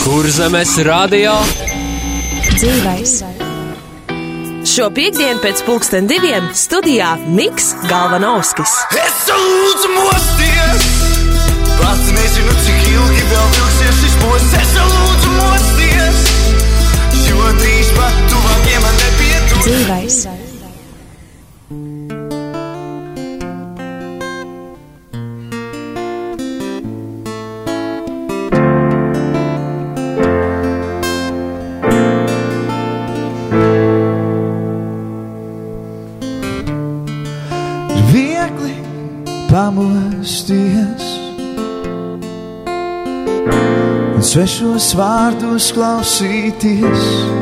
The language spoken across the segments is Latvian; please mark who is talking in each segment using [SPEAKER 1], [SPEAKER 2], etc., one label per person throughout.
[SPEAKER 1] Kurzemes radio
[SPEAKER 2] dzīvais. Šo piektdienu pēc 12:00 studijā Miks Galvanovskis.
[SPEAKER 3] Es lūdzu mosties, pats nezinu, cik ilgi vēl vilksies šis mūs. Es lūdzu mosties, jo drīz pat tuvākie man nepietur.
[SPEAKER 2] Dzīvais.
[SPEAKER 3] Pamosties un svešos vārdos klausīties.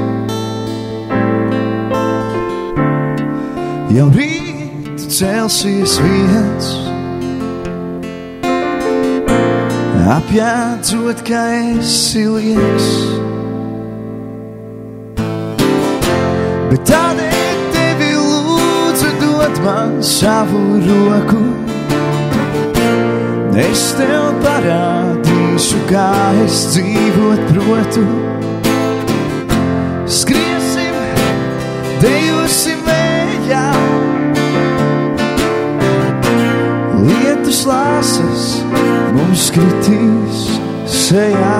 [SPEAKER 3] Jau rīt celsies viens, apjēdzot, ka esi liekas. Bet tādēļ tevi lūdzu dod man savu roku. Es tev parādīšu, kā es dzīvot protu. Skriesim, dejosim vējā, lietus lāsas mums kritīs sejā.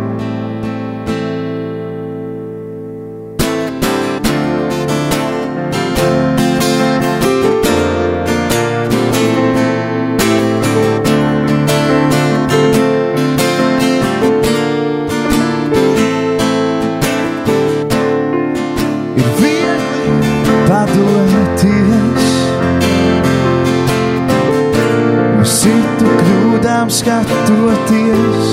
[SPEAKER 3] Skatoties,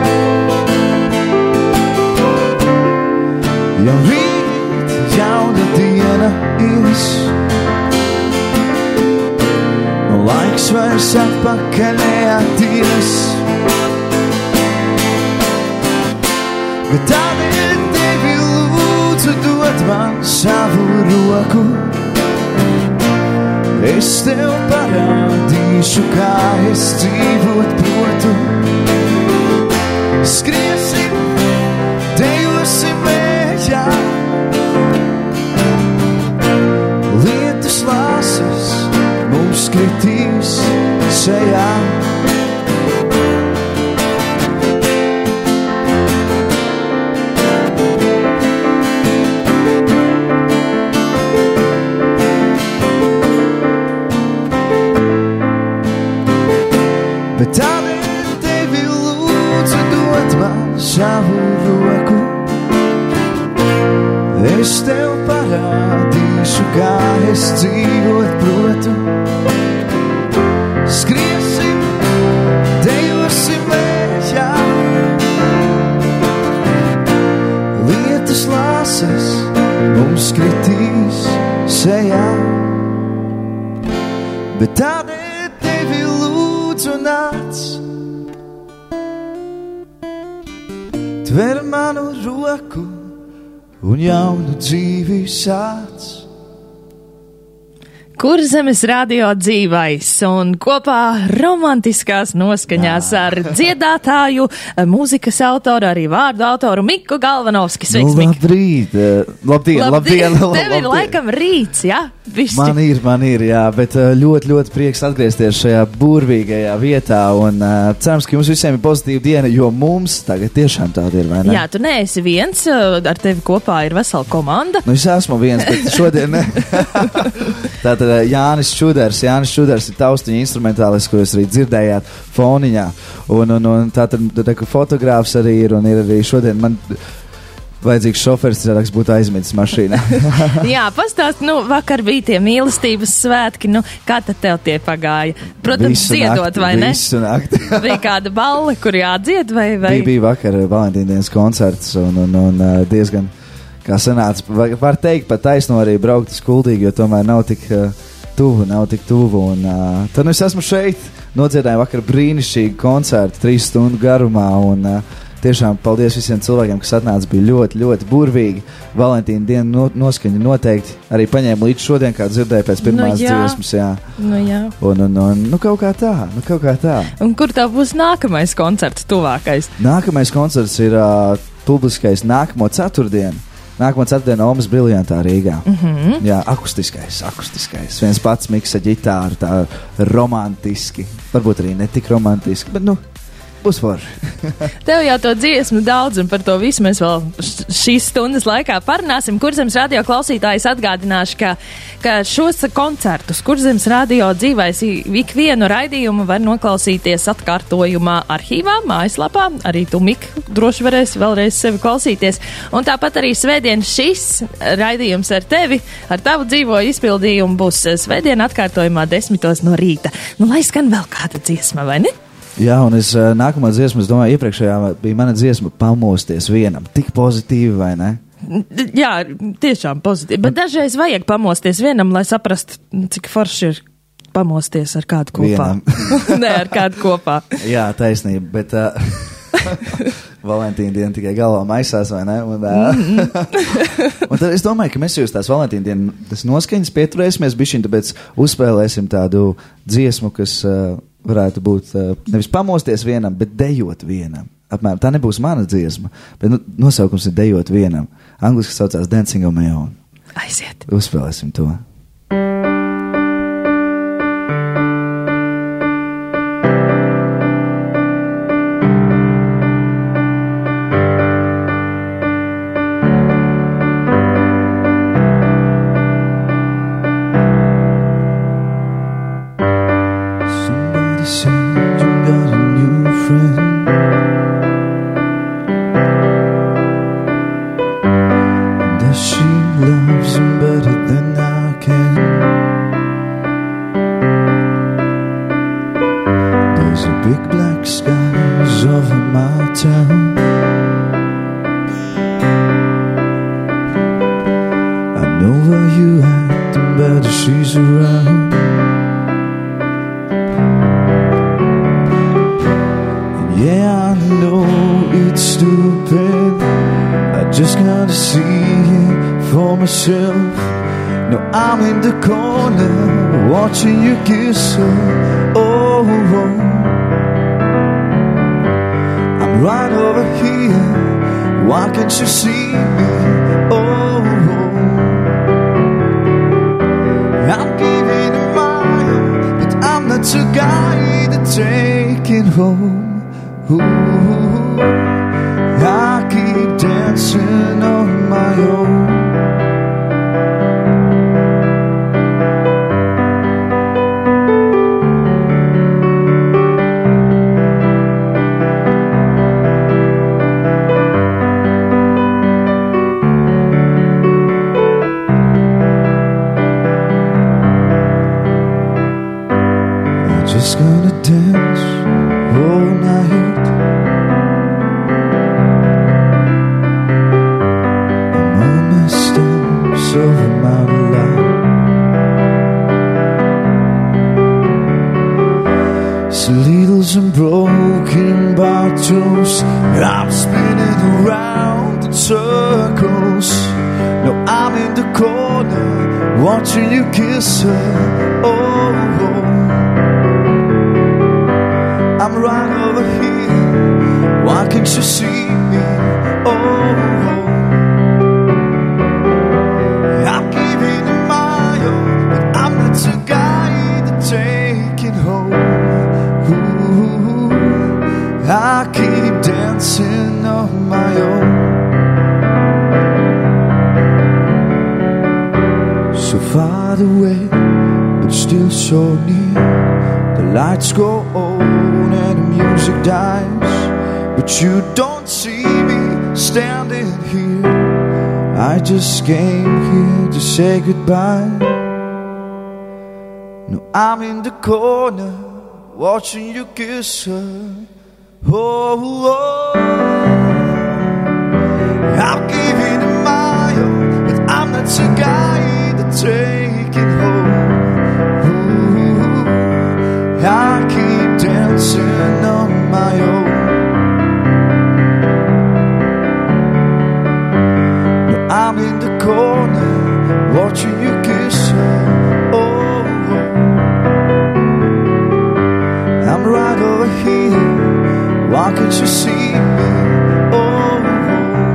[SPEAKER 3] jau rīt jauna diena ies, no laiks vairs atpakaļ neatties. Bet tādēļ tevi lūdzu dod man savu roku. Es tev parādīšu, kā es dzīvot protu. Skriesim, dejosim vējā, lietus lāsas mums kritīs sejā. Bet tādēļ tevi lūdzu dod man savu roku. Es tev parādīšu, kā es dzīvot protu. Skriesim, dejosim vējā, lietus lāsas mums kritīs sejā. Bet tādēļ tevi lūdzu nāc, tver manu roku un jaunu dzīvi sāc.
[SPEAKER 4] Kurzemes radio dzīvais un kopā romantiskās noskaņās ar dziedātāju, mūzikas autoru, arī vārdu autoru Miku Galvanovski. Sveiks, Mik!
[SPEAKER 3] Labrīt! Labdien!
[SPEAKER 4] Tev ir laikam rīts, jā?
[SPEAKER 3] Bišķi. Man ir, jā, bet ļoti prieks atgriezties šajā burvīgajā vietā un cerams, ka jums visiem ir pozitīva diena, jo mums tagad tiešām tāda ir, vai ne?
[SPEAKER 4] Jā, tu neesi viens, ar tevi kopā ir vesela komanda.
[SPEAKER 3] Nu, es esmu viens, bet šodien ne. Tātad Jānis Čuders ir taustiņa instrumentālis, ko jūs arī dzirdējāt foniņā. Un tātad fotogrāfs arī ir, un ir arī šodien man vajadzīgs šoferis, cerāks būtu aizmidzis mašīnā.
[SPEAKER 4] Jā, pastāst, vakar bija tie mīlestības svētki, kā tad tev tie pagāja? Protams,
[SPEAKER 3] visu
[SPEAKER 4] dziedot,
[SPEAKER 3] nakti,
[SPEAKER 4] vai ne?
[SPEAKER 3] Visu nakti.
[SPEAKER 4] Bija kāda balle, kur jādzied, vai?
[SPEAKER 3] Bija vakar Valentīndienas koncerts, un diezgan, kā sanāca, var teikt, pat taisno arī braukt uz Kuldīgu, jo tomēr nav tik tuvu, un tad es esmu šeit, nodziedāju vakar brīnišķīgu koncertu 3 stundu garumā, un tiešām paldies visiem cilvēkiem, kas atnāca, bija ļoti burvīgi. Valentīna diena noskaņa noteikti arī paņēma līdz šodien, kā dzirdēju pēc pirmās dziesmas, jā.
[SPEAKER 4] Jā.
[SPEAKER 3] Un kaut kā tā.
[SPEAKER 4] Un kur tev būs nākamais koncerts tuvākais?
[SPEAKER 3] Nākamais koncerts ir publiskais nākamo ceturtdienu Omas Briljantā Rīgā. Jā, akustiskais. Viens pats miksa ģitāru, tā romantiski. Varbūt arī ne tik romantiski, bet būs forši.
[SPEAKER 4] Tev jau to dziesmu daudz, un par to visu mēs vēl šīs stundas laikā parunāsim. Kurzemes radio klausītājs atgādināšu, ka šos koncertus Kurzemes radio dzīvais ikvienu raidījumu var noklausīties atkārtojumā arhīvā, mājaslapā. Arī tu, Mik, droši varēsi vēlreiz sevi klausīties. Un tāpat arī svētdien šis raidījums ar tevi, ar tavu dzīvo izpildījumu būs svētdien atkārtojumā 10 no rīta. Nu, lai skan vēl kāda dziesma, vai ne?
[SPEAKER 3] Jā, un es nākamā dziesma, es domāju, iepriekšējā bija mana dziesma pamosties vienam. Tik pozitīvi, vai ne?
[SPEAKER 4] Jā, tiešām pozitīvi. Bet dažreiz vajag pamosties vienam, lai saprastu, cik forši ir pamosties ar kādu kopā. Nē, ar kādu kopā.
[SPEAKER 3] Jā, taisnība, bet Valentīna diena tikai galvā maisās, vai ne? Un tad es domāju, ka mēs jūs tās Valentīna dienas noskaņas pieturēsimies bišķiņ, tāpēc uzspēlēsim tādu dziesmu, kas varētu būt nevis pamosties vienam, bet dejot vienam. Apmēram, tā nebūs mana dziesma, bet nosaukums ir dejot vienam. Angliski saucās Dancing on My Own.
[SPEAKER 4] Aiziet.
[SPEAKER 3] Uzspēlēsim to. No, I'm in the corner watching you kiss her. Oh, I'm right over here. Why can't you see me? Oh, I'm giving it my all, but I'm not the guy to take it home. Ooh, I keep dancing on my own. Just gonna dance all night. I'm all messed up, so I'm out of line. Needles and broken bottles, I'm spinning around in circles. No, I'm in the corner watching you kiss her. Oh, I'm right over here. Why can't you see me? Oh, I'm giving it my all, but I'm not the guy to take it home. Ooh, I keep dancing on my own. So far away, but still so near. The lights go on and the music dies, but you don't see me standing here. I just came here to say goodbye. No, I'm in the corner watching you kiss her. Oh, I'm giving it my all, but I'm not the guy to take it home. I keep dancing on my own. No, I'm in the corner watching you kiss her. Oh, I'm right over here. Why can't you see me? Oh,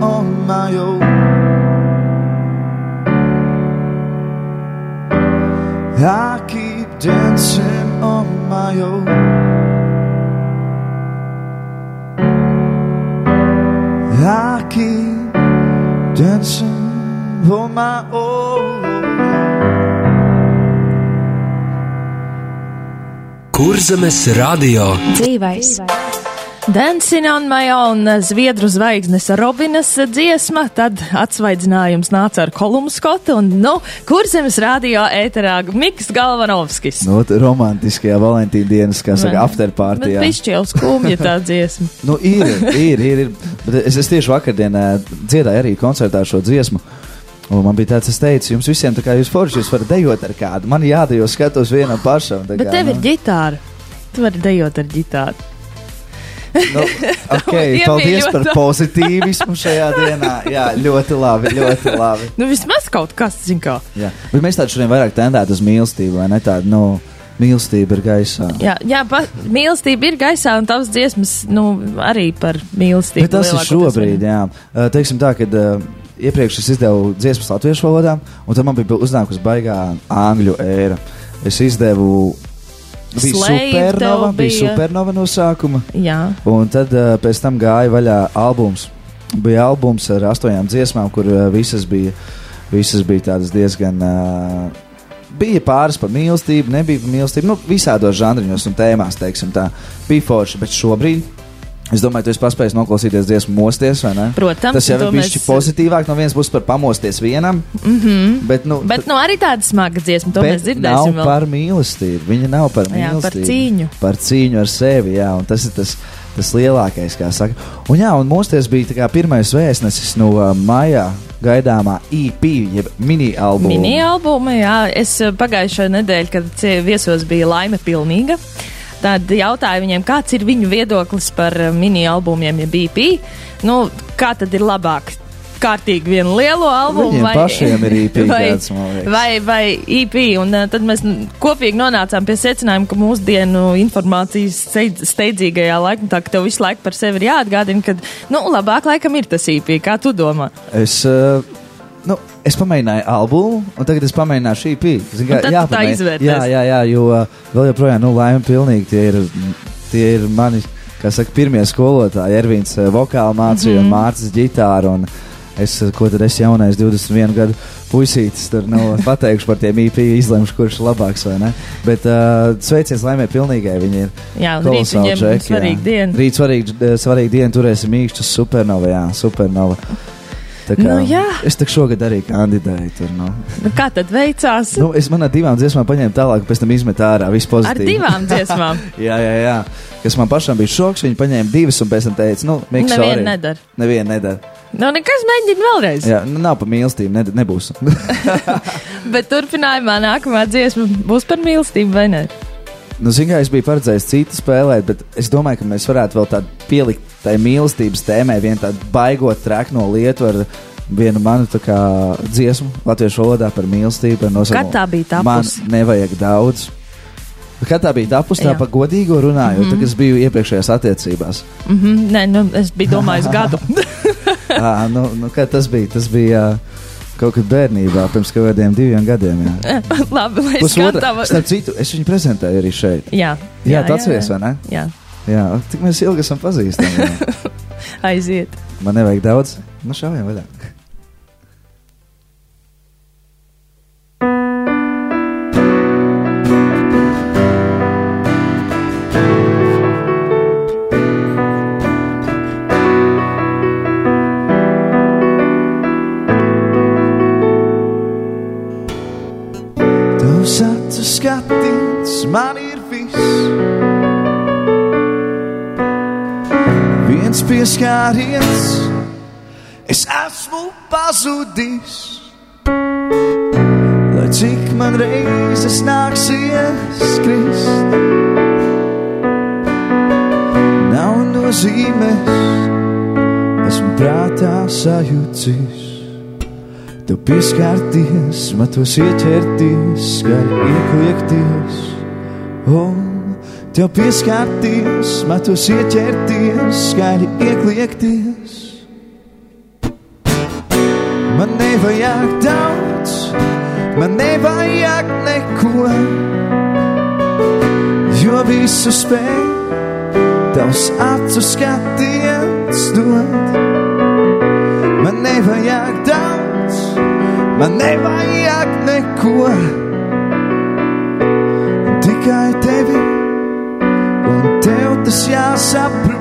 [SPEAKER 3] on my own. I keep dancing on my own. I keep dancing on my own.
[SPEAKER 1] Kurzemes radio.
[SPEAKER 2] Dzīvais.
[SPEAKER 4] Dancing on my own, Zviedru zvaigznes Robinas dziesma, tad atsvaidzinājums nāca ar Kolumu Skotu un, Kurzemes radio ēterā Miks Galvanovskis.
[SPEAKER 3] Romantiskajā Valentīna dienas, kā saka, afterpartijā.
[SPEAKER 4] Bet pišķi jau skumja tā dziesma.
[SPEAKER 3] Ir. Bet es tieši vakardien dziedāju arī koncertā šo dziesmu. Un man bija tāds, es teicu, jums visiem tā kā jūs forši, jūs varat dejot ar kādu. Man jādejo skatos vienam pašam.
[SPEAKER 4] Bet tev ir ģitāra. Tu vari dejot ar ģitāru.
[SPEAKER 3] Paldies par pozitīvismu šajā dienā. Jā, ļoti labi.
[SPEAKER 4] Vismaz kaut kas, zin kā.
[SPEAKER 3] Jā, bet mēs tādu šodien vairāk tendētu uz mīlestību, vai ne tādu, mīlestība ir gaisā.
[SPEAKER 4] Jā, mīlestība ir gaisā, un tavs dziesmas, arī par mīlestību.
[SPEAKER 3] Bet tas ir šobrīd, jā. Teiksim tā, kad iepriekš es izdevu dziesmas latviešu valodā, un tad man bija uznākusi baigā angļu ēra. Es izdevu Bija Supernova no sākuma.
[SPEAKER 4] Jā.
[SPEAKER 3] Un tad pēc tam gāja vaļā albums. Bija albums ar 8 dziesmām, kur visas bija tādas diezgan... Bija pāris par mīlestību, nebija par mīlestību, visādos žanriņos un tēmās, teiksim tā. Bija forši, bet šobrīd... Es domāju, tu esi paspējis noklausīties dziesmu Mosties, vai ne?
[SPEAKER 4] Protams.
[SPEAKER 3] Tas jau ir bišķi pozitīvāk, no vienas puses par pamosties vienam. Bet
[SPEAKER 4] arī tāda smaga dziesma, to mēs dzirdēsim vēl.
[SPEAKER 3] Nav par mīlestību, viņa nav par mīlestību.
[SPEAKER 4] Jā, par cīņu.
[SPEAKER 3] Par cīņu ar sevi, jā, un tas ir tas lielākais, kā saka. Un Mosties bija tā kā pirmais vēstnesis no maijā gaidāmā EP, jeb mini-albumu.
[SPEAKER 4] Mini-albumu, jā. Es pagājušo nedēļu, kad viesos bija Laime Pilnīga, tad jautāju viņiem, kāds ir viņu viedoklis par mini-albumiem, ja EP. Kā tad ir labāk? Kārtīgi vienu lielo albumu
[SPEAKER 3] Viņiem pašiem ir EP kāds, man liekas.
[SPEAKER 4] Vai EP. Un tad mēs kopīgi nonācām pie secinājuma, ka mūsdienu informācijas steidzīgajā laikmetā, ka tev visu laiku par sevi ir jāatgādina, ka, labāk laikam ir tas EP. Kā tu domā?
[SPEAKER 3] Es pamēģināju albumu, un tagad es pamēģināšu EP.
[SPEAKER 4] Tad tā izvērtēs.
[SPEAKER 3] Jā, jo vēl joprojām, Laime Pilnīgi, tie ir mani, kā saka, pirmie skolotāji. Ervīns vokālu mācīja un Mārcis ģitāru, un es jaunais 21 gadu puisītis, tur pateikšu par tiem EP, izlemšu, kurš ir labāks, vai ne? Bet sveiciens Laimē Pilnīgai, viņi ir kolosāli džeki.
[SPEAKER 4] Svarīga diena.
[SPEAKER 3] Rīt svarīga diena, turēsim mīkšķus Supernova. Tā kā, es tak šogad arī kandidēju tur,
[SPEAKER 4] Kā tad veicās?
[SPEAKER 3] Man ar 2 dziesmām paņēmu tālāk, pēc tam izmet ārā, viss pozitīvi.
[SPEAKER 4] Ar 2 dziesmām?
[SPEAKER 3] jā. Kas man pašam bija šoks, viņi paņēma 2 un pēc tam teica, Miks, sorry. Nevienu nedara.
[SPEAKER 4] Nekas mēģina vēlreiz.
[SPEAKER 3] Jā, nav par mīlestību, nebūs.
[SPEAKER 4] Bet turpinājumā nākamā dziesma būs par mīlestību, vai ne?
[SPEAKER 3] Es biju paredzējis citu spēlēt, bet es domāju, ka mēs varētu vēl tādu pielikt tai mīlestības tēmai vienu tādu baigot trekno lietu ar vienu manu tā kā dziesmu latviešu valodā par mīlestību.
[SPEAKER 4] Kad tā bija tapus?
[SPEAKER 3] Man nevajag daudz. Kad tā bija tapus, tā pa godīgo runājot, tad es biju iepriekšējās attiecībās.
[SPEAKER 4] Nē, es biju domājis gadu.
[SPEAKER 3] Kad tas bija? Tas bija kaut kad bērnībā, pirms kaut kādiem 2 gadiem. Jā.
[SPEAKER 4] Labi, lai skatām.
[SPEAKER 3] Starp citu, es viņu prezentēju arī šeit.
[SPEAKER 4] Jā,
[SPEAKER 3] tu atceries, vai ne?
[SPEAKER 4] Jā,
[SPEAKER 3] tik mēs ilgi esam pazīstami.
[SPEAKER 4] Aiziet.
[SPEAKER 3] Man nevajag daudz. Šaujam vaļā. Tavs acu skatiens man ir viss. Viens pieskāriens, es esmu pazudis. Lai cik man reizes nāksies krist, nav nozīmes, esmu prātā sajūcis. Tev pieskārties, matos ieķerties, skaļi iekliekties. Tev pieskārties, matos ieķerties, skaļi iekliekties. Man nevajag daudz, man nevajag neko, jo visu spēj tavs acu skatiens dot. Man nevajag daudz, man nevajag neko, tikai tevi, un tev tas jāsaprot.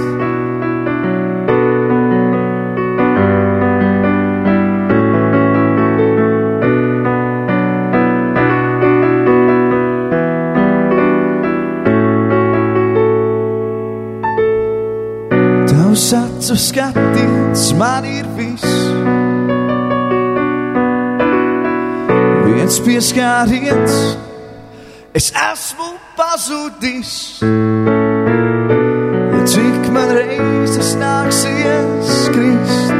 [SPEAKER 3] Tavs acu skatiens man ir viss, viens pieskāriens, es esmu pazudis. Ja cik man reizes nāksies krist,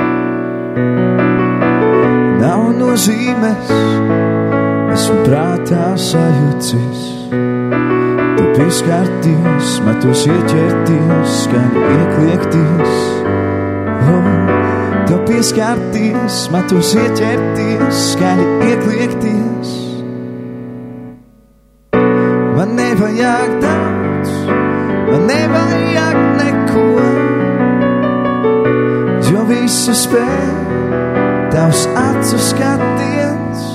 [SPEAKER 3] nav nozīmes, esmu prātā sajūcis. Tu pieskārties, matos ieķerties, skaļi iekliekties. Tu pieskārties, matos ieķerties, skaļi iekliekties. Man nevajag daudz, man nevajag neko, jo visu spēj tavs acu skatiens.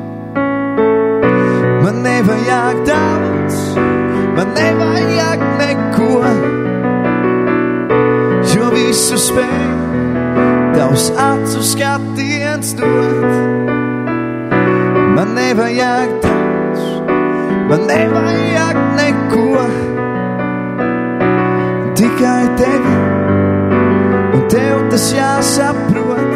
[SPEAKER 3] Man nevajag daudz, man nevajag neko, jo visu spēj tavs acu skatiens dot. Man nevajag daudz, man nevajag neko, tikai tevi, un tev tas jāsaprot.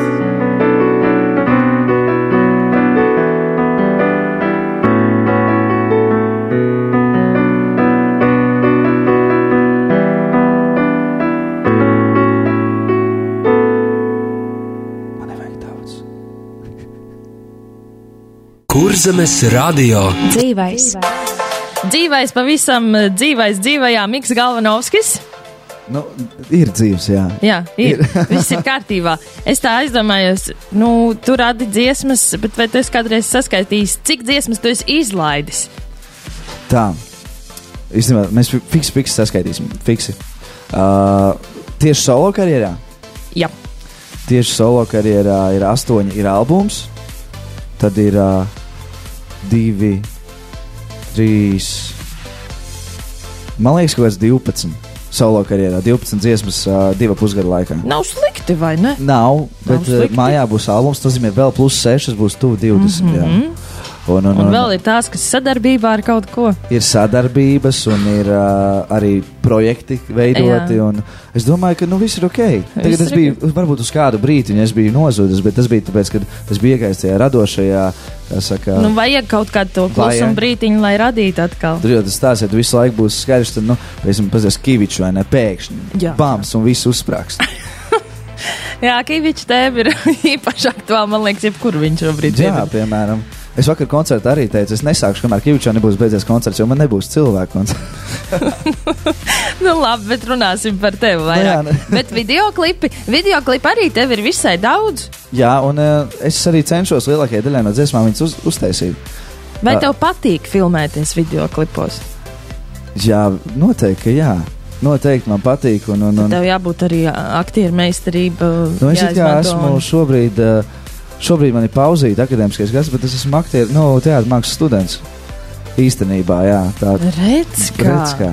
[SPEAKER 1] Kurzemes radio.
[SPEAKER 4] Dzīvais, pavisam dzīvajā Miks Galvanovskis.
[SPEAKER 3] Nu, ir dzīves, jā.
[SPEAKER 4] Jā, ir. Viss ir kārtībā. Es tā aizdomājos, tu radi dziesmas, bet vai tu esi kādreiz saskaitījis, cik dziesmas tu esi izlaidis?
[SPEAKER 3] Tā. Īstenībā, mēs fiksi saskaitīsim. Fiksi. Tieši solo karjerā?
[SPEAKER 4] Jā.
[SPEAKER 3] Tieši solo karjerā ir 8, ir albums. Tad ir 2, 3, man liekas, kaut kāds 12 solo karjerā, 12 dziesmas 2,5 gadu laikā.
[SPEAKER 4] Nav slikti, vai ne?
[SPEAKER 3] Nav, bet mājā būs albums, tas nozīmē vēl plus 6, būs tuvu 20. Jā. Un
[SPEAKER 4] vēl ir tās, kas sadarbībā ar kaut ko.
[SPEAKER 3] Ir sadarbības un ir arī projekti veidoti. Un es domāju, ka viss ir ok. Tagad es biju, varbūt uz kādu brītiņu es biju nozudis, bet tas bija tāpēc, ka es biju iegājis tajā radošajā,
[SPEAKER 4] vajag kaut kādu to klusumu brītiņu, lai radītu atkal.
[SPEAKER 3] Tur jau tas tās, ja tu visu laiku būsi skaidrs, tad, piemēram, pazies Kiviču vai ne, pēkšņi, bams, un viss uzsprākst.
[SPEAKER 4] Jā, Kiviču tēma ir īpaši aktuāli, man liekas, jebkur viņš šobrīd ir.
[SPEAKER 3] Jā, piemēram. Es vakar koncertā arī teicu, es nesākšu, kamēr Kivičā nebūs beidzies koncerts, jo man nebūs cilvēku koncerts.
[SPEAKER 4] Labi, bet runāsim par tevi vairāk. Bet videoklipi arī tev ir visai daudz. Jā,
[SPEAKER 3] un es arī cenšos lielākajai daļai no dziesmām viņas uztaisīt.
[SPEAKER 4] Vai tev patīk filmēties videoklipos? Jā,
[SPEAKER 3] noteikti, ka jā. Noteikti man patīk. Un
[SPEAKER 4] tev jābūt arī aktieru meistarība.
[SPEAKER 3] Es kā esmu šobrīd man ir pauzīta akadēmiskais gads, bet es esmu teātra mākslas students. Īstenībā, jā.
[SPEAKER 4] Redz kā.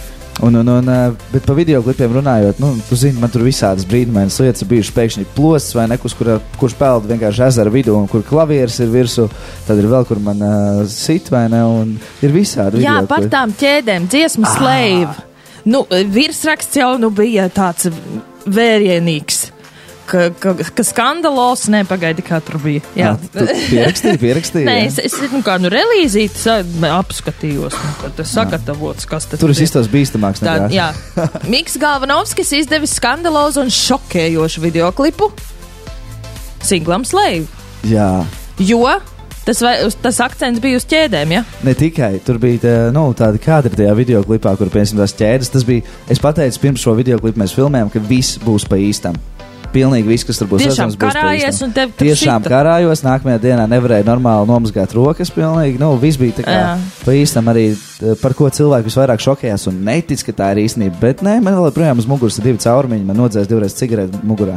[SPEAKER 3] Bet par videoklipiem runājot, tu zini, man tur visādas brīnumainas lietas ir bijušas pēkšņi plosts vai nekus, kurš peld vienkārši ezera vidū un kur klavieres ir virsū, tad ir vēl, kur man sit vai ne, un ir visādi videoklipi.
[SPEAKER 4] Jā, par tām ķēdēm, dziesmu Slave. Virsraksts jau bija tāds vērienīgs. Ka skandalos, nepagaidi, kā tur bija. Jā.
[SPEAKER 3] Pierakstīji?
[SPEAKER 4] Nē, es relīzīti apskatījos, tas sagatavots, kas tas
[SPEAKER 3] tur ir izstos bīstamāks.
[SPEAKER 4] Jā. Miks Galvanovskis izdevis skandalozu un šokējošu videoklipu singlam Slave.
[SPEAKER 3] Jā.
[SPEAKER 4] Jo tas akcents bija uz ķēdēm, ja?
[SPEAKER 3] Ne tikai, tur bija tādi kadri tajā videoklipā, kur piemēram tās ķēdes, tas bija, es pateicu pirms šo videoklipu mēs filmējam, ka viss būs pa īstam. pilnīgi viss, kas tur būs.
[SPEAKER 4] Tiešām karājies un tev tur
[SPEAKER 3] tiešām
[SPEAKER 4] šita.
[SPEAKER 3] Karājos, nākamajā dienā nevarēju normāli nomazgāt rokas pilnīgi. Nu, viss bija tā kā pa īstam arī, par ko cilvēki visvairāk šokējās un netic, ka tā ir īstenība. Bet nē, man vēl projām uz muguras ir 2 caurumiņi, man nodzēs 2 reizes cigareti mugurā.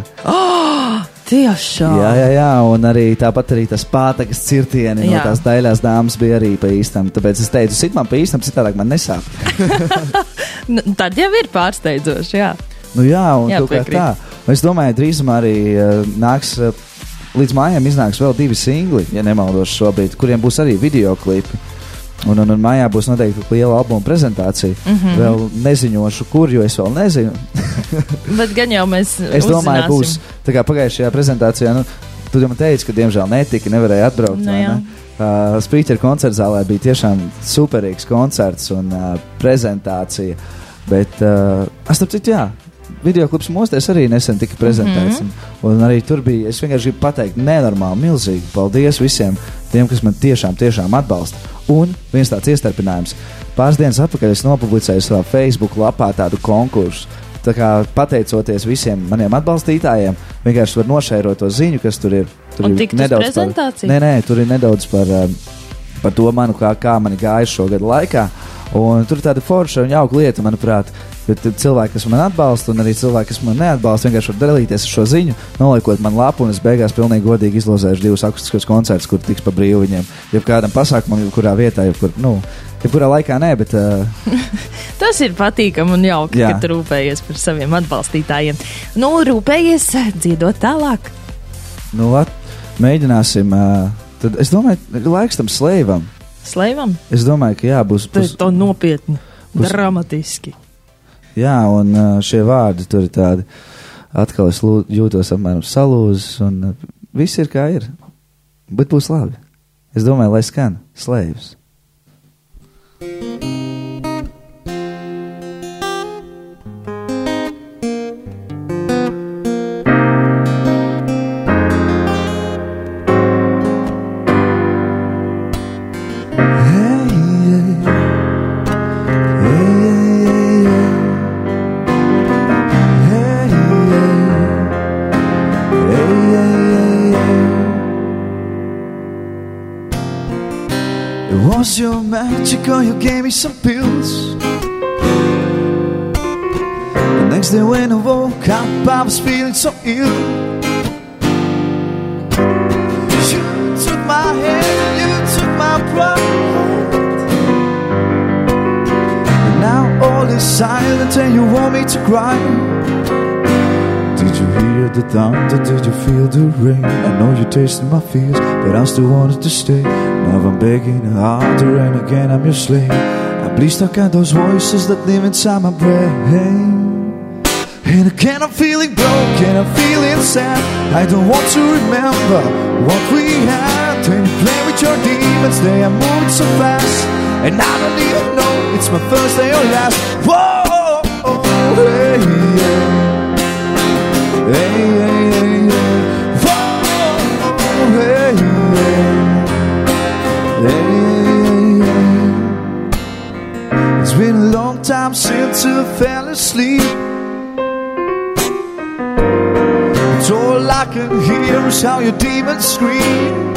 [SPEAKER 4] Tiešām.
[SPEAKER 3] Jā, un arī tāpat arī tas pātagas cirtieni no tās daļās dāmas bija arī pa īstam. Tāpēc es teicu, sit man pa īstam, citādāk man nesāp.
[SPEAKER 4] Tad jau ir pārsteidzoši, jā.
[SPEAKER 3] Nu jā, un kaut kā tā. Es domāju, drīzumā arī nāks, līdz mājām iznāks vēl 2 singli, ja nemaldos šobrīd, kuriem būs arī videoklipi. Un mājā būs noteikti liela albuma prezentācija. Vēl neziņošu, kur, jo es vēl nezinu.
[SPEAKER 4] Bet gan jau mēs
[SPEAKER 3] es domāju, būs tā kā pagājušajā prezentācijā, tu jau man teici, ka diemžēl nevarēja atbraukt. Spīķeru koncerta zālē bija tiešām superīgs koncerts un prezentācija. Bet, starp citu, videoklips Mosties arī nesen tika prezentēts. Un arī tur bija, es vienkārši gribu pateikt, nenormāli milzīgi. Paldies visiem tiem, kas man tiešām atbalsta. Un viens tāds iestarpinājums. Pāris dienas atpakaļ es nopublicēju savā Facebook lapā tādu konkursu. Tā kā pateicoties visiem maniem atbalstītājiem, vienkārši var nošērot to ziņu, kas tur ir. Tur
[SPEAKER 4] un tik tas prezentācija?
[SPEAKER 3] Nē, tur ir nedaudz par to manu, kā mani gāja šo gadu laikā. Un tur ir tāda forša un jauka lieta, manuprāt, bet cilvēki, kas man atbalsta, un arī cilvēki, kas man neatbalsta, vienkārši var dalīties ar šo ziņu, noliekot man lapu, un es beigās pilnīgi godīgi izlozēšu 2 akustiskos koncertus, kur tiks pa brīvu viņiem. Jebkādam pasākumam, jebkurā vietā, jebkurā laikā nē, bet...
[SPEAKER 4] Tas ir patīkami un jauki, ka tu rūpējies par saviem atbalstītājiem. Nu, rūpējies dziedot tālāk.
[SPEAKER 3] Nu, mēģināsim. Tad es domāju, ir laiks tam Slaivam.
[SPEAKER 4] Slaivam?
[SPEAKER 3] Es domāju, ka būs...
[SPEAKER 4] To nopietni, dramatiski.
[SPEAKER 3] Jā, un šie vārdi tur ir tādi, atkal es jūtos apmēram salūzis, un viss ir kā ir. Bet būs labi. Es domāju, lai skan Slaivs. Was your magic or you gave me some pills? The next day when I woke up I was feeling so ill. You took my hand, you took my pride, and now all is silent and you want me to cry. Did you hear the thunder? Did you feel the rain? I know you tasted my fears, but I still wanted to stay. Now I'm begging harder and again I'm your slave. I bleed stuck at those voices that live inside my brain. And again I'm feeling broken, I'm feeling sad. I don't want to remember what we had. When you play with your demons, they are moving so fast. And I don't even know it's my first day or last. Whoa, hey, yeah. Hey, hey, hey, hey. Whoa, hey, yeah. Hey, hey, hey. It's been a long time since I fell asleep. It's all I can hear is how your demons scream.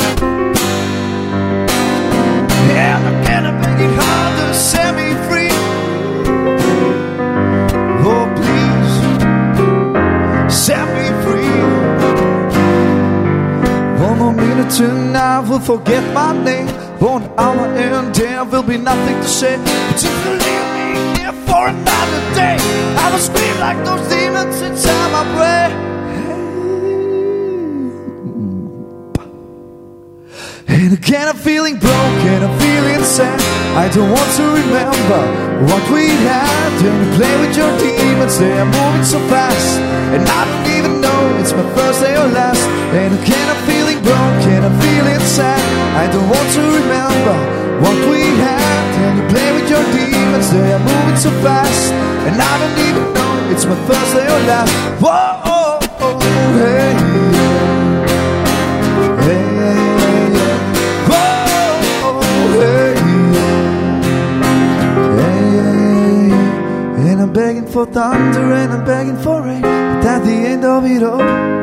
[SPEAKER 3] And I can't make it hard to set me free. Oh, please, set me free. One more minute and I will forget my name. 1 hour and there will be nothing to say. But if you leave me here for another day, I will scream like those demons inside my brain. And again I'm feeling broken, I'm feeling sad. I don't want to remember what we had. When you play with your demons, they are moving so fast. And I don't even know it's my first day or last. And again I'm feeling broken, I'm feeling sad. I don't want to remember what we had. When you play with your demons, they are moving so fast. And I don't even know it's my first day or last. Whoa, oh, oh, hey, hey, hey, hey. Whoa, oh, hey, hey, hey. And I'm begging for thunder and I'm begging for rain. But at the end of love it all.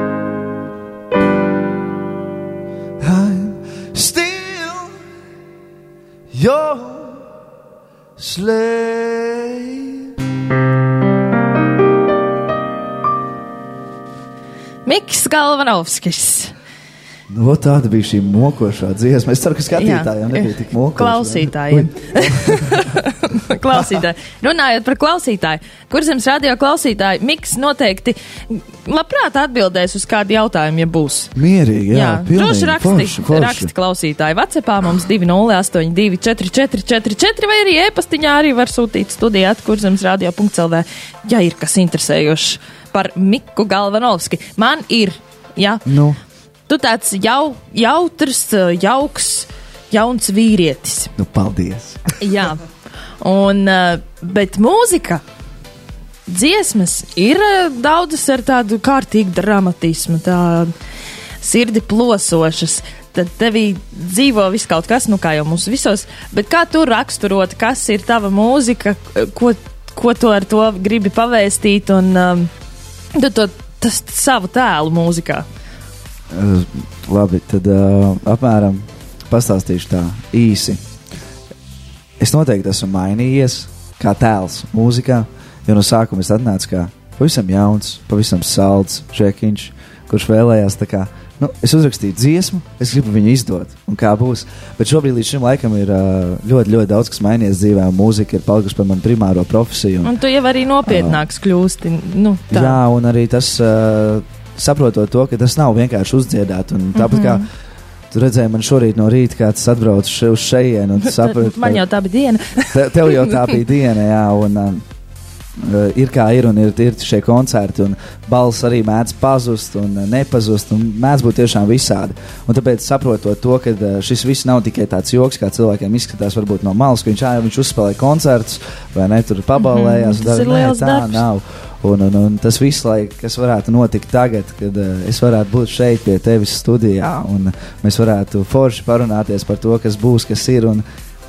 [SPEAKER 3] I'm still your slave.
[SPEAKER 4] Miks Galvanovskis.
[SPEAKER 3] No, tāda bija šī mokošā dziesma. Es ceru, ka skatītājiem nebija tik mokoša.
[SPEAKER 4] Klausītājiem. Klausītāji. Runājot par klausītāju, Kurzemes radio klausītāji, Miks noteikti labprāt atbildēs uz kādu jautājumu, ja būs.
[SPEAKER 3] Mierīgi, jā.
[SPEAKER 4] Droši raksti klausītāji. WhatsAppā mums 20824444 vai arī e-pastiņā arī var sūtīt studijāt kurzemesradio.lv, ja ir kas interesējošs par Miku Galvanovski. Man ir, jā.
[SPEAKER 3] Nu.
[SPEAKER 4] Tu tāds jautrs, jauks, jauns vīrietis.
[SPEAKER 3] Nu, paldies.
[SPEAKER 4] Jā. Un, bet mūzika, dziesmas ir daudzas ar tādu kārtīgu dramatismu, tā sirdi plosošas. Tad tevī dzīvo viss kaut kas, nu kā jau mums visos. Bet kā tu raksturot, kas ir tava mūzika, ko tu ar to gribi pavēstīt un tas savu tēlu mūzikā?
[SPEAKER 3] Labi, tad apmēram pastāstīšu tā īsi. Es noteikti esmu mainījies kā tēls mūzikā, jo no sākuma es atnācu kā pavisam jauns, pavisam salds džekiņš, kurš vēlējās tā kā, es uzrakstīju dziesmu, es gribu viņu izdot, un kā būs. Bet šobrīd līdz šim laikam ir ļoti, ļoti daudz, kas mainījies dzīvē, un mūzika ir palikusi par manu primāro profesiju.
[SPEAKER 4] Un tu jau arī nopietnāks kļūsti, tā.
[SPEAKER 3] Jā, un arī tas... saprotot to, ka tas nav vienkārši uzdziedāt, un tāpat kā tu redzēji man šorīt no rīta, kāds atbrauc uz šejienu, un tu saproti,
[SPEAKER 4] man jau tā bija diena.
[SPEAKER 3] Tev jau tā bija diena, jā, un ir kā ir, un ir šie koncerti, un balss arī mēdz pazust un nepazust, un mēdz būt tiešām visādi. Un tāpēc saprotot to, ka šis viss nav tikai tāds joks, kā cilvēkiem izskatās varbūt no malas, ka viņš uzspēlē koncertus, vai ne, tur pabalējās,
[SPEAKER 4] tas ir liels darbs.
[SPEAKER 3] Nav. Un tas viss, kas varētu notikt tagad, kad es varētu būt šeit pie tevis studijā, un mēs varētu forši parunāties par to, kas būs, kas ir, un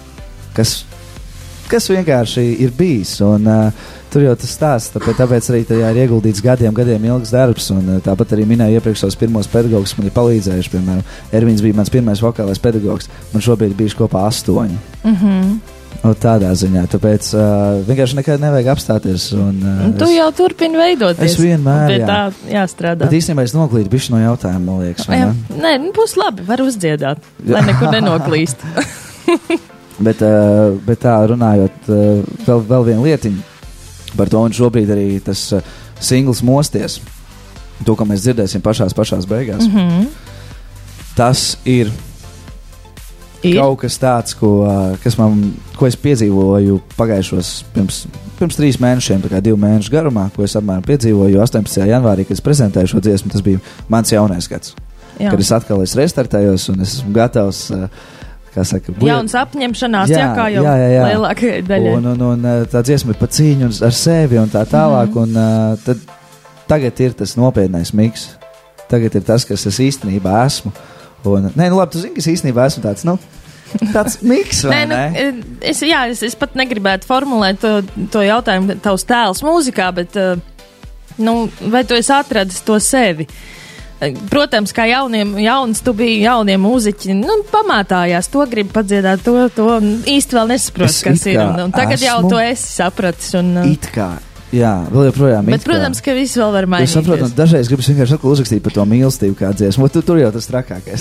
[SPEAKER 3] kas vienkārši ir bijis. Un tur jau tas stāsts, tāpēc arī tajā ir ieguldīts gadiem ilgs darbs, un tāpat arī minēju iepriekš savus pirmos pedagogus, man ir palīdzējuši, piemēram, Ervīns bija mans pirmais vokālais pedagogs, man šobrīd bijuši kopā 8. Tādā ziņā, tāpēc vienkārši nekad nevajag apstāties.
[SPEAKER 4] Tu jau turpini veidoties.
[SPEAKER 3] Es vienmēr, jā.
[SPEAKER 4] Tā jāstrādā.
[SPEAKER 3] Bet īstenībā es noklīdu bišķi no jautājuma, man liekas.
[SPEAKER 4] Nē, būs labi, var uzdziedāt, lai nekur nenoklīst.
[SPEAKER 3] bet tā runājot, vēl viena lietiņa par to, un šobrīd arī tas singls Mosties, to, ko mēs dzirdēsim pašās beigās, tas ir kaut kas tāds, ko es piedzīvoju pagājušos pirms 3 mēnešiem, tā kā 2 mēnešu garumā, ko es apmēram piedzīvoju 18. janvārī, kad es prezentēju šo dziesmu, tas bija mans jaunais gads. Jā. Kad es atkal restartējos un es esmu gatavs, kā saka,
[SPEAKER 4] jauns apņemšanās, kā jau lielākajai daļai.
[SPEAKER 3] Un tā dziesma ir pa cīņu ar sevi un tā tālāk, un tad tagad ir tas nopietnais Miks. Tagad ir tas, kas es īstenībā esmu. Labi, tu zini, ka es īstenībā esmu tāds Miks, vai ne?
[SPEAKER 4] Es pat negribētu formulēt to jautājumu tavs tēls mūzikā, bet vai tu esi atradis to sevi? Protams, kā jauns tu biji, jaunie mūziķi, pamātājās, to grib padziedāt, to īsti vēl nesaprot, kas ir. Un tagad jau to esi sapratis.
[SPEAKER 3] It kā. Jā, vēl joprojām.
[SPEAKER 4] Bet, protams, ka viss vēl var mainīties.
[SPEAKER 3] Es saprotu, dažreiz gribas vienkārši atkal uzrakstīt par to mīlestību kā dziesmu. Tur jau tas trakākais.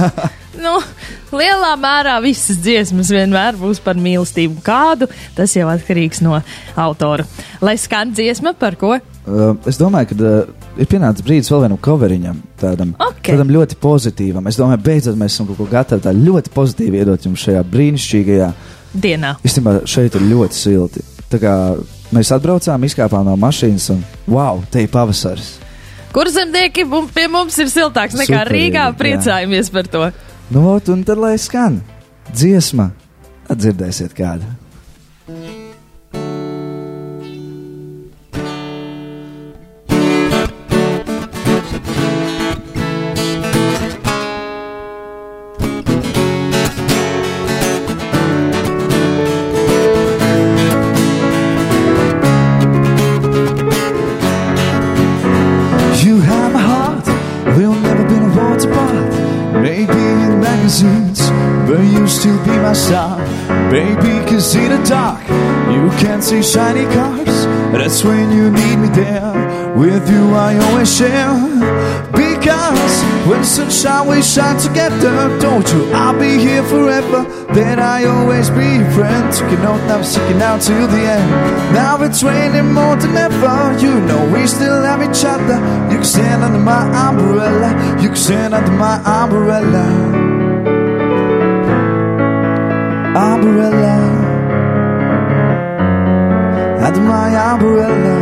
[SPEAKER 4] Lielā mērā visas dziesmas vienmēr būs par mīlestību kādu. Tas jau atkarīgs no autora. Lai skan dziesma par ko?
[SPEAKER 3] Es domāju, ka ir pienācis brīdis vēl vienam coveriņam, tādam ļoti pozitīvam. Es domāju, beidzot mēs esam kaut ko gatavi tā ļoti pozitīvi iedot jums šajā brīnišķīgajā
[SPEAKER 4] dienā.
[SPEAKER 3] Īstenībā šeit ir ļoti silti. Tā kā mēs atbraucām, izkāpām no mašīnas un wow, te ir pavasaris.
[SPEAKER 4] Kurzemnieki pie mums ir siltāks nekā Rīgā, priecājamies par to.
[SPEAKER 3] Un tad lai skan dziesma, atdzirdēsiet kādu. You have miles apart. Maybe in magazines, but you still be my star. Baby, 'cause in the dark, you can't see shiny cars. That's when you need me there. With you I always share. Because when sunshine we shine together, don't you, I'll be here forever. Then I always be your friend. Taking out, now sticking out till the end. Now it's raining more than ever. You know we still have each other. You can stand under my umbrella. You can stand under my umbrella. Umbrella. Under my umbrella.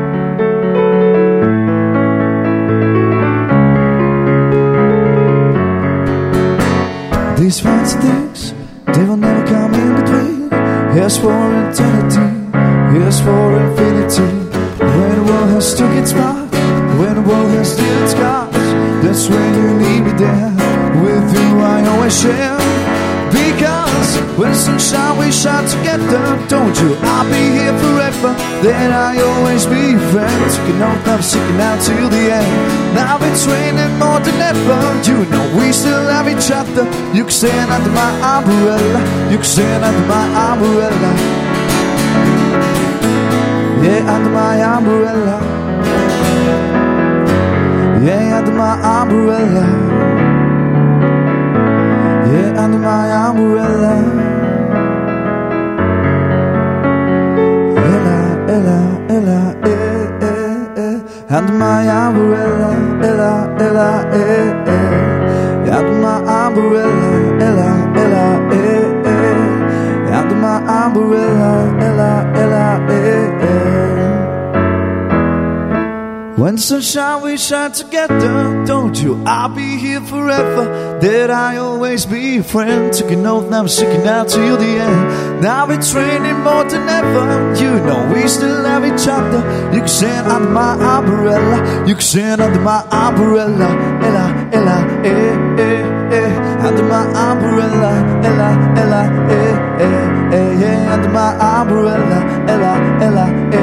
[SPEAKER 3] These fancy things, they will never come in between. Here's for eternity, here's for infinity. When the world has took its part, when the world has still its scars, that's when you need me there. With you I always share. Because when the sunshine we shine together, don't you, I'll be here forever. Then I always be your friend. Sticking out, never sticking out till the end. Now it's raining more than ever. You know we still have each other. You can stand under my umbrella. You can stand under my umbrella. Yeah, under my umbrella. Yeah, under my umbrella. Yeah, under my umbrella. Ella, Ella, Ella, under my umbrella. Ella, Ella, under my umbrella. Ella, Ella, under my umbrella. Ella, Ella, When sunshine we shine together, don't you, I'll be here forever. That I always be your friend. Took an oath, now I'm sticking out till the end. Now it's raining more than ever. You know we still have each other. You can stand under my umbrella. You can stand under my umbrella. Ella, Ella, under my umbrella. Ella, Ella, yeah, under my umbrella. Ella, Ella,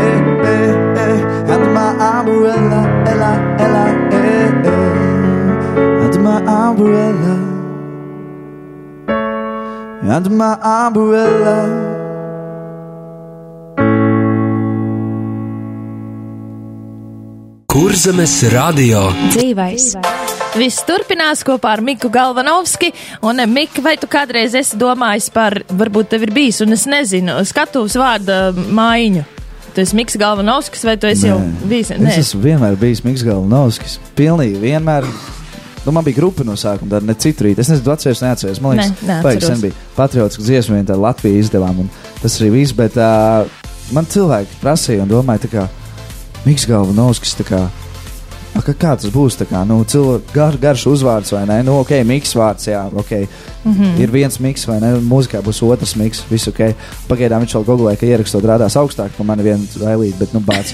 [SPEAKER 3] under my umbrella. Ella, Ella, under my umbrella. Under my umbrella.
[SPEAKER 1] Kurzemes radio.
[SPEAKER 2] Dzīvais.
[SPEAKER 4] Viss turpinās kopā ar Miku Galvanovski. Un, Mika, vai tu kādreiz esi domājis par, varbūt tev ir bijis, un es nezinu, skatuves vārda maiņu? Tu esi Miks Galvanovskis, vai tu esi jau bijis?
[SPEAKER 3] Nē. Es esmu vienmēr bijis Miks Galvanovskis. Pilnīgi vienmēr. Nu, man bija grupa no sākuma, tāda ne citrīt. Es nezinu, atceries, neatceries. Man liekas, baigi sen bija patriotiska dziesma, viena tā Latvija izdevām, un tas arī viss, bet man cilvēki prasīja un domāja, tā kā Miks Galvanovskis, tā kā, kā tas būs, tā kā, nu, garš uzvārds, vai ne? Nu, ok, Miks vārds, jā, ok. Ir viens Miks, vai ne? Mūzikā būs otrs Miks, viss ok. Pagaidām viņš vēl googlē, ka ierakstot rādās augstāk, pa mani vienu railīt, bet, nu, bāc.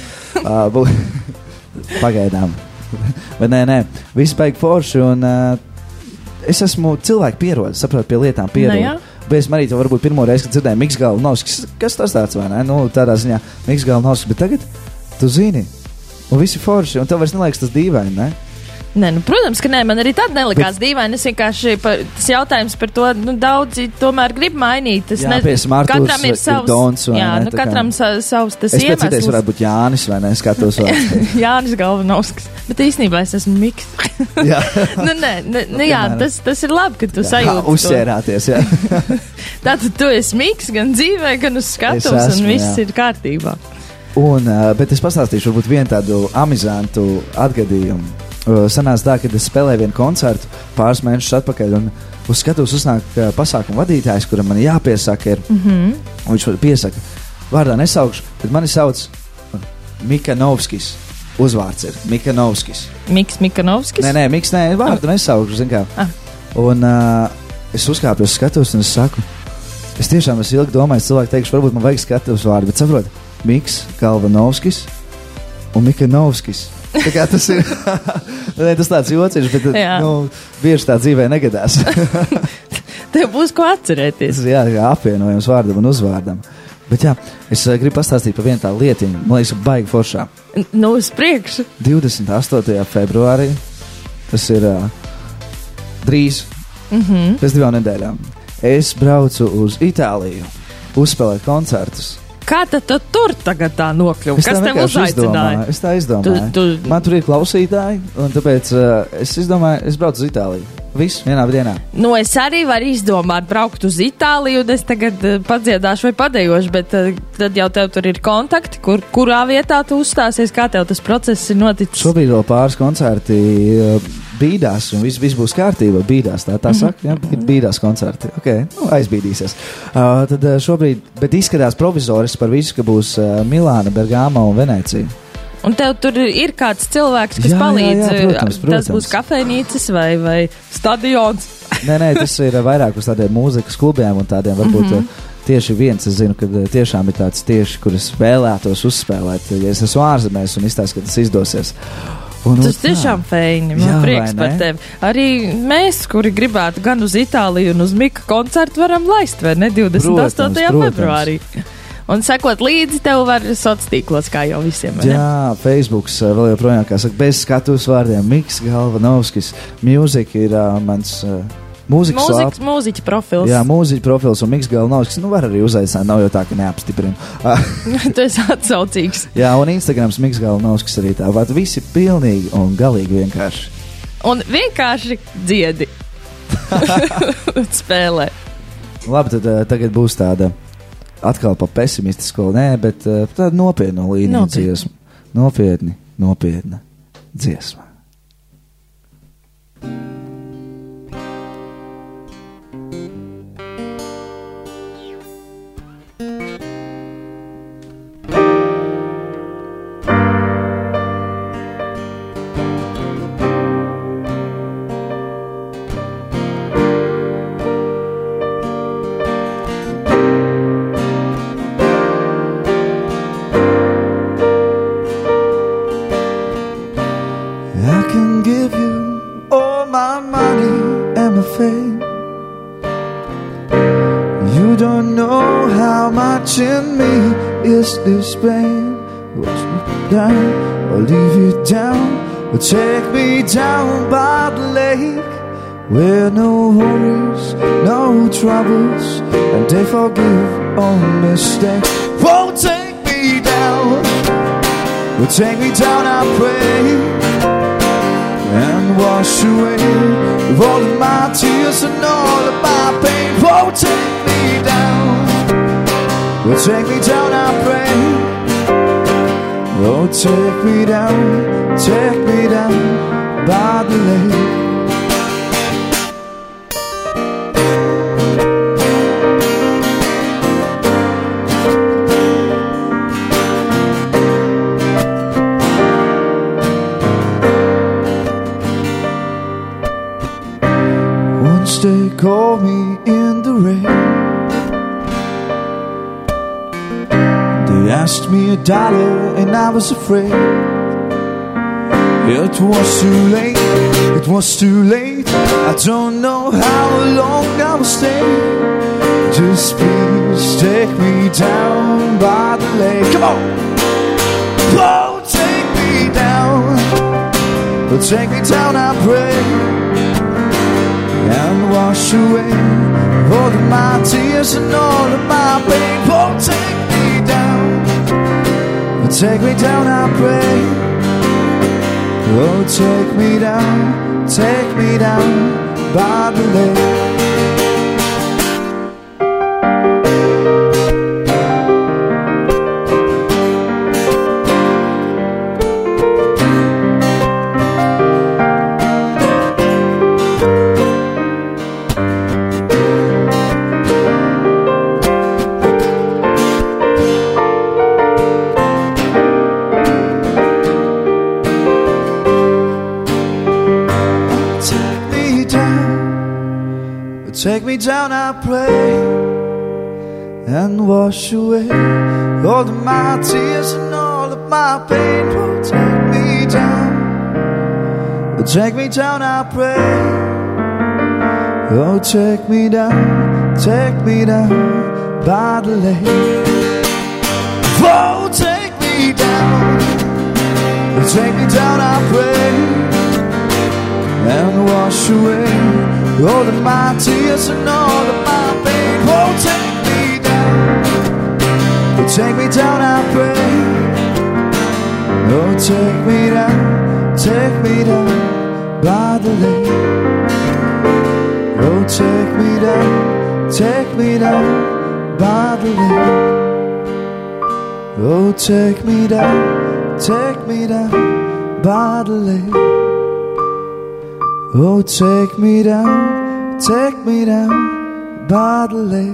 [SPEAKER 3] Pagaidām. Bet nē, viss baigi forši, un es esmu cilvēku pierodis, saprotu, pie lietām pierodis. Bet es arī to varbūt pirmo reizi, kad dzirdēju Miks Galvanovskis, kas tas tāds, vai ne? Nu, tādā ziņā Miks Galvanovskis, bet tagad tu zini, un visi forši, un tev vairs neliekas tas dīvaini, ne?
[SPEAKER 4] Nē, nu, protams, ka nē, man arī tad nelikās dīvaini. Es vienkārši, tas jautājums par to, nu, daudzi tomēr grib mainīt.
[SPEAKER 3] Jā, piemēram, Arturs
[SPEAKER 4] katram ir savs,
[SPEAKER 3] Dons, vai
[SPEAKER 4] jā,
[SPEAKER 3] ne?
[SPEAKER 4] Nu, katram savs tas
[SPEAKER 3] iemesls. Es
[SPEAKER 4] iemesls.
[SPEAKER 3] pēc citais varētu būt Jānis, vai ne? Skatos vārds.
[SPEAKER 4] Jānis Galvanovskis. Bet īstenībā es esmu Miks.
[SPEAKER 3] Jā.
[SPEAKER 4] nu, jā, tas ir labi, ka tu sajūti to.
[SPEAKER 3] Uzsērāties, jā.
[SPEAKER 4] Tātad tu esi Miks gan dzīvē, gan uz skatuves, un viss ir kārtībā.
[SPEAKER 3] Un, bet es pastāstīšu varbūt vienu tādu amizantu atgadījumu. Sanāca tā, kad es spēlēju vienu koncertu pāris mēnešus atpakaļ, un uz skatuves uznāk pasākuma vadītājs, kuram man jāpiesaka ir. Un viņš piesaka, vārdā nesaukšu, bet mani sauc Mikanovskis. Uzvārds ir Mikanovskis.
[SPEAKER 4] Miks Mikanovskis?
[SPEAKER 3] Nē, Miks, vārdu nesaukšu, zin kā. Un es uzkāpu uz skatuves, un es saku, es tiešām esmu ilgi domājis, cilvēki teikšu, varbūt man vajag skatuves vārdu, bet saprot, Miks Galvanovskis un Mikanovskis. Tā kā tas ir, tas tāds jociņš, bet, nu, bieži tā dzīvē negadās.
[SPEAKER 4] Tev būs ko atcerēties.
[SPEAKER 3] Jā, apvienojums vārdam un uzvārdam. Bet jā, es gribu pastāstīt par vienu tādu lietiņu, man liekas, baigi foršā.
[SPEAKER 4] Nu, uz priekšu.
[SPEAKER 3] 28. februārī, tas ir drīz, pēc 2 nedēļām, es braucu uz Itāliju, uzspēlēt koncertus.
[SPEAKER 4] Kā tad tur tagad tā nokļuva? Kas tev uzaicināja?
[SPEAKER 3] Es tā izdomāju. Man tur ir klausītāji, un tāpēc es izdomāju, es braucu uz Itāliju. Viss vienā dienā.
[SPEAKER 4] Nu, es arī varu izdomāt braukt uz Itāliju, un es tagad padziedāšu vai padejošu, bet tad jau tev tur ir kontakti, kurā vietā tu uzstāsies, kā tev tas process ir noticis?
[SPEAKER 3] Šobrīd vēl pāris koncerti bīdās, un viss būs kārtībā. Bīdās, tā saka, ja? Bīdās koncerti. Ok, aizbīdīsies. Tad šobrīd, bet izskatās provizoris par visu, ka būs Milāna, Bergamo un Venecija.
[SPEAKER 4] Un tev tur ir kāds cilvēks, kas palīdz?
[SPEAKER 3] Protams.
[SPEAKER 4] Tas būs kafejnīcas vai stadions?
[SPEAKER 3] Nē, tas ir vairāk uz tādiem mūzikas klubiem un tādiem varbūt tieši viens. Es zinu, ka tiešām ir tāds tieši, kur es vēlētos uzspēlēt, ja es esmu ārzemēs un izstāstu, ka tas izdosies.
[SPEAKER 4] Tas tiešām feini, man prieks par tevi. Arī mēs, kuri gribētu gan uz Itāliju un uz Mika koncertu, varam laist, vai ne, 28. februārī. Un sekot līdzi tev var sociālos tīklos, kā jau visiem.
[SPEAKER 3] Jā, Facebooks vēl joprojām, kā saka, bez skatuves vārdiem. Miks Galvanovskis, Music ir mans mūziķa profils. Jā, mūziķa profils un Miks Galvanovskis. Nu, var arī uzaicināt, nav jau tā, ka neapstiprina.
[SPEAKER 4] Tu esi atsaucīgs.
[SPEAKER 3] Jā, un Instagrams Miks Galvanovskis arī tā. Vat visi pilnīgi un galīgi vienkārši.
[SPEAKER 4] Un vienkārši dziedi. Spēlē.
[SPEAKER 3] Labi, tad tagad būs tāda atkal pa pesimistisko, bet tāda nopietna līnija dziesma. Nopietna dziesma. You don't know how much in me is this pain. Wash me down or leave you down, or take me down by the lake where no worries, no troubles, and they forgive all mistakes. Won't take me down, will take me down, I pray, and wash away all of my tears and all of my pain. Won't take me down, will take me down, I pray. Oh, take me down by the lake. Once they called me in the rain. They asked me $1 and I was afraid. It was too late, it was too late. I don't know how long I will stay. Just please take me down by the lake. Come on! Oh, take me down. Oh, take me down, I pray, and wash away all of my tears and all of my pain. Oh, take me down. Take me down, I pray. Oh, take me down by the lake. Take me down, I pray, and wash away all of my tears and all of my pain. Oh, take me down. Take me down, I pray. Oh, take me down by the lake. Oh, take me down. Take me down, I pray, and wash away All of my tears and all of my pain. Oh, take me down. Oh, take me down, I pray. Oh, take me down by the lake. Oh, take me down by the lake. Oh, take me down by the lake. Oh, take me down by the lake.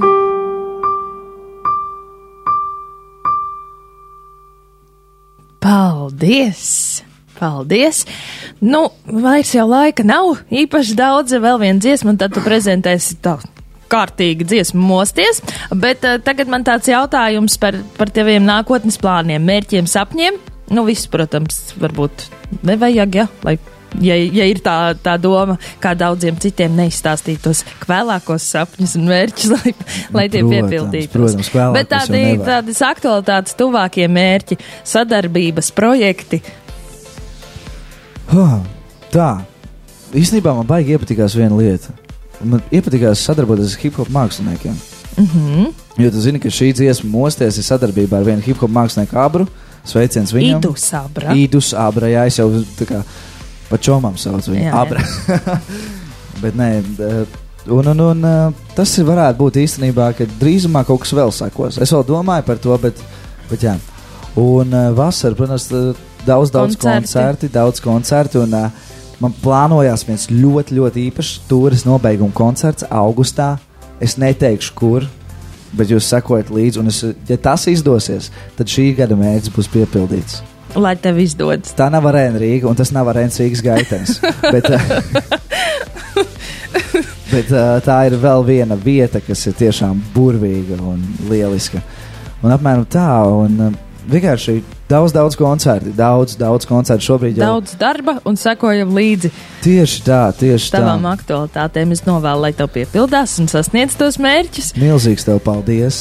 [SPEAKER 4] Paldies! Paldies! Nu, vairs jau laika nav īpaši daudz, vēl viena dziesma, un tad tu prezentēsi tā kārtīgi dziesmu mosties, bet tagad man tāds jautājums par teviem nākotnes plāniem, mērķiem, sapņiem. Nu, viss, protams, varbūt nevajag, ja, lai, ja ir tā doma, kā daudziem citiem neizstāstītos kvēlākos sapņus un mērķus, lai tie piepildītos.
[SPEAKER 3] Protams,
[SPEAKER 4] bet tādas aktualitātes, tuvākie mērķi, sadarbības projekti.
[SPEAKER 3] Tā, īstenībā man baigi iepatikās viena lieta. Man iepatikās sadarboties ar hip-hop māksliniekiem. Jo tu zini, ka šī dziesma mosties ir sadarbībā ar vienu hip-hop mākslinieku Abru. Sveiciens viņam. Idus Abra, jā, es jau tā kā pa čomām saucu viņu. Abra. Bet nē, un tas varētu būt īstenībā, ka drīzumā kaut kas vēl sekos. Es vēl domāju par to, bet jā. Un vasar, protams, daudz koncerti, un man plānojās viens ļoti, ļoti īpašs tūres nobeiguma koncerts augustā. Es neteikšu, kur, bet jūs sekojat līdzi, un ja tas izdosies, tad šī gada mērķis būs piepildīts.
[SPEAKER 4] Lai tev izdodas.
[SPEAKER 3] Tā nav Arēna Rīga, un tas nav Arēnas Rīgas gaitenis. bet tā ir vēl viena vieta, kas ir tiešām burvīga un lieliska. Un apmēram tā, un vienkārši daudz koncerti, daudz koncerti šobrīd jau. Daudz
[SPEAKER 4] darba un sekojam līdzi.
[SPEAKER 3] Tieši tā.
[SPEAKER 4] Tavām aktualitātēm es novēlu, lai tev piepildās un sasniedz tos mērķus.
[SPEAKER 3] Milzīgs tev paldies.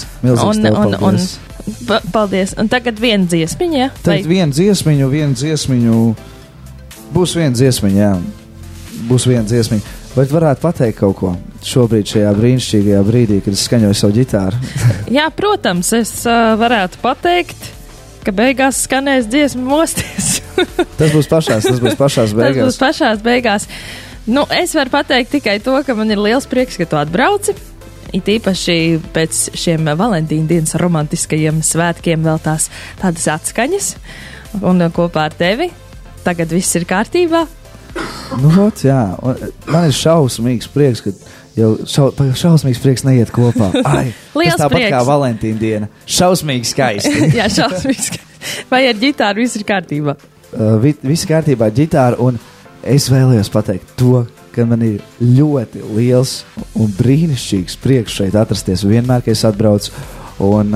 [SPEAKER 4] Paldies. Un tagad viena dziesmiņa, ja?
[SPEAKER 3] Tagad viena dziesmiņu. Būs viena dziesmiņa, jā. Būs viena dziesmiņa. Vai varētu pateikt kaut ko šobrīd šajā brīnišķīgajā brīdī, kad es skaņoju savu ģitāru?
[SPEAKER 4] Jā, protams, es varētu pateikt, ka beigās skanēs dziesma mosties.
[SPEAKER 3] Tas būs pašās beigās.
[SPEAKER 4] Nu, es varu pateikt tikai to, ka man ir liels prieks, ka tu atbrauci. It īpaši pēc šiem Valentīna dienas romantiskajiem svētkiem vēl tādas atskaņas. Un kopā ar tevi tagad viss ir kārtībā.
[SPEAKER 3] Nu, jā. Un man ir šausmīgs prieks, ka jau šausmīgs prieks neiet kopā. Ai,
[SPEAKER 4] liels
[SPEAKER 3] tas tāpat
[SPEAKER 4] prieks.
[SPEAKER 3] Kā Valentīna diena. Šausmīgi skaisti.
[SPEAKER 4] Jā, šausmīgi skaisti. Vai ar ģitāru viss ir kārtībā?
[SPEAKER 3] Viss kārtībā ģitāra, un es vēlējos pateikt to, ka man ir ļoti liels un brīnišķīgs prieks šeit atrasties vienmēr, kad es atbraucu. Un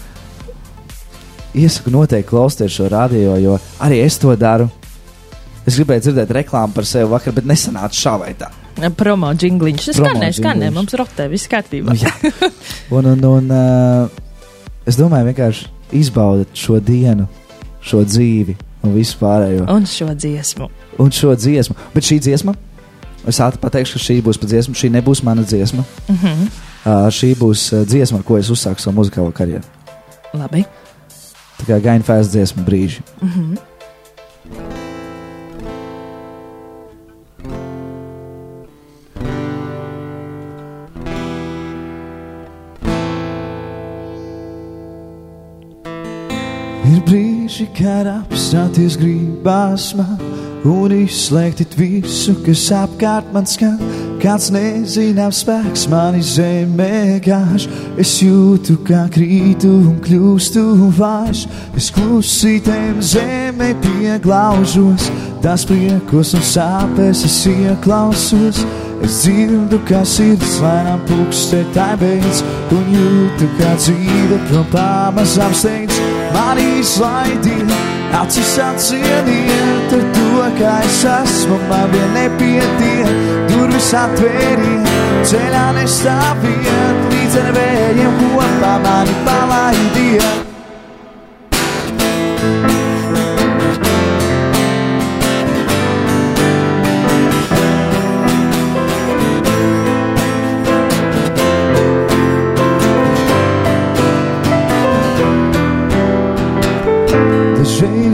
[SPEAKER 3] iesaku noteikti klausties šo radio, jo arī es to daru. Es gribēju dzirdēt reklāmu par sevi vakar, bet nesanāca šā vai tā.
[SPEAKER 4] Promo džingliņš. Skanē, mums rotē, viss kārtībā.
[SPEAKER 3] Nu, jā. un es domāju, vienkārši izbaudat šo dienu, šo dzīvi un visu pārējo.
[SPEAKER 4] Un šo dziesmu.
[SPEAKER 3] Bet šī dziesma, es ātri pateikšu, ka šī būs pa dziesmu, šī nebūs mana dziesma. Šī būs dziesma, ar ko es uzsāku savu muzikālo karjeru.
[SPEAKER 4] Labi.
[SPEAKER 3] Tā kā Gain Fast dziesma brīži. Ir brīži, kad apstāties gribās man un izslēgt visu, kas apkārt man skan. Kāds nezināms spēks mani zemē gāž. Es jūtu, kā krītu un kļūstu vājš. Es klusītēm zemē pieglaužos, tās priekos un sāpēs es ieklausos. Es dzirdu, kā sirds lēnām pukstē tai beidz, un jūtu, kā dzīve prom pamazām steidz. Mani izlaidīja, acis atsieniet ar to, kā es esmu, man vien nepietiek. Durvis atvērīja, ceļā nestāviet, līdz ar vējiem kopā mani palaidīja.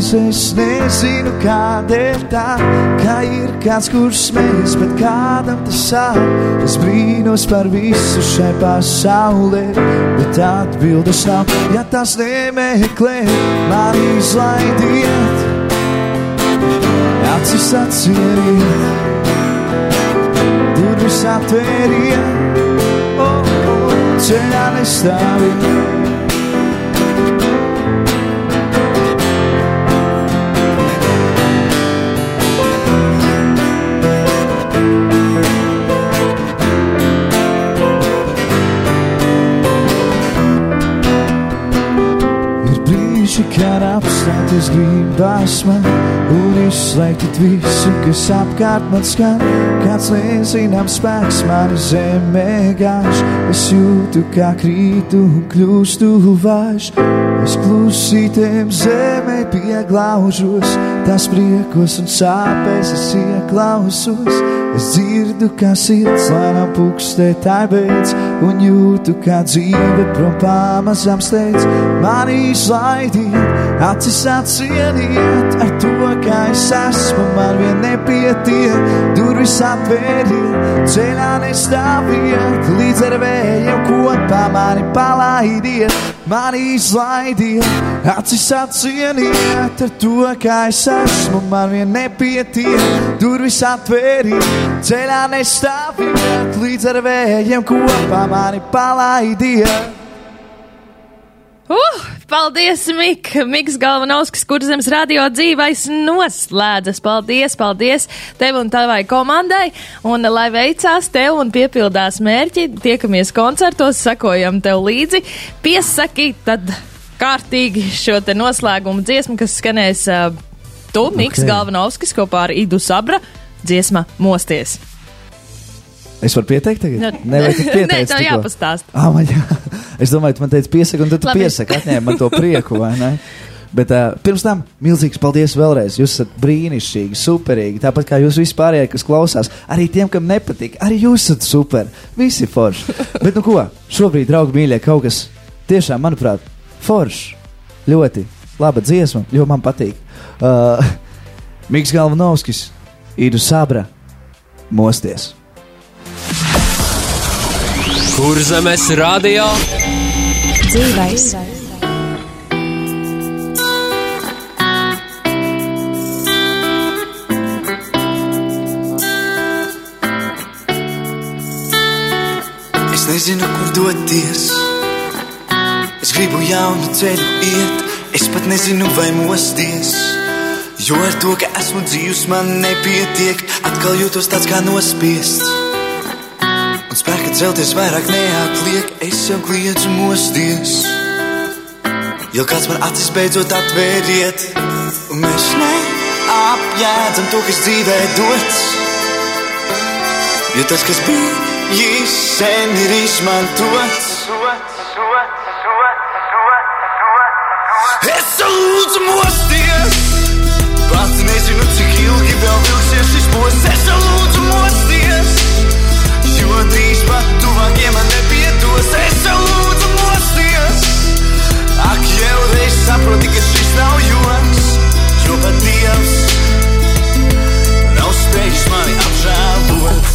[SPEAKER 3] es nezinu, kādēļ tā, kā ir kāds, kurš smējas, bet kādam tas sāp. Es brīnos par visu šai pasaulē, bet atbildes nav, ja tas nemeklē, mani izlaidiet. Acis atsveriet, durvis atvēriet, ceļā nestāviet. Kad apstāties gribas man un izslēgt visu, kas apkārt man skan. Kāds nezināms spēks mani zemē gāž. Es jūtu, kā krītu un kļūstu vājš. Es klusītēm zemē pieglaužos, tās priekos un sāpēs es ieklausos. Es dzirdu, kā sirds lēnām pukstē tai beidz, un jūtu, kā dzīve prom pamazām steidz. Mani izlaidiet, acis atsieniet, ar to, kā es esmu, man vien nepietiek. Durvis atvēriet, ceļā nestāviet, līdz ar vējiem kopā mani palaidiet. Mani izlaidiet, acis atsieniet, ar to, kā es esmu, man vien nepietiek. Durvis atvēriet, ceļā nestāviet, līdz ar vējiem kopā mani palaidiet.
[SPEAKER 4] Paldies, Miks Galvanovskis, Kurzemes radio dzīvais noslēdzas. Paldies tev un tavai komandai, un lai veicās tev un piepildās mērķi, tiekamies koncertos, sakojam tev līdzi. Piesaki tad kārtīgi šo te noslēgumu dziesmu, kas skanēs tu, Miks Galvanovskis, kopā ar Idu Sabra, dziesma Mosties.
[SPEAKER 3] Es varu pieteikt tagad? Nē,
[SPEAKER 4] tev jāpastāst.
[SPEAKER 3] Es domāju, tu man teici piesaka, un tad tu piesaka, atņēma man to prieku, vai ne? Bet pirms tam milzīgs paldies vēlreiz. Jūs esat brīnišķīgi, superīgi, tāpat kā jūs vispārējie, kas klausās. Arī tiem, kam nepatīk, arī jūs esat super. Visi forši. Bet nu ko, šobrīd, draugi mīļie, kaut kas tiešām, manuprāt, forši. Ļoti laba dziesma, jo man patīk. Miks Galvanovskis, Idu Sabra, Mosties.
[SPEAKER 1] Kurzemes radio
[SPEAKER 2] dzīvais.
[SPEAKER 5] Es nezinu, kur doties. Es gribu jaunu ceļu iet. Es pat nezinu, vai mosties. Jo ar to, ka esmu dzīvs, man nepietiek. Atkal jūtos tāds kā nospiests. Un spēka celties vairāk neatliek, es jau kliedzu mosties. Jo kāds man acis beidzot atvēriet, un mēs neapjēdzam to, kas dzīvē dots. Jo tas, kas bijis, sen ir izmantots. Es lūdzu mosties, pats nezinu, cik ilgi vēl vilksies šis posts. Es lūdzu mosties, jo drīz pat tuvākiem man nepiedos. Es lūdzu mosties, ak, jau reiz saproti, ka šis nav joks. Jo pat Dievs nav spējis mani apžēlot.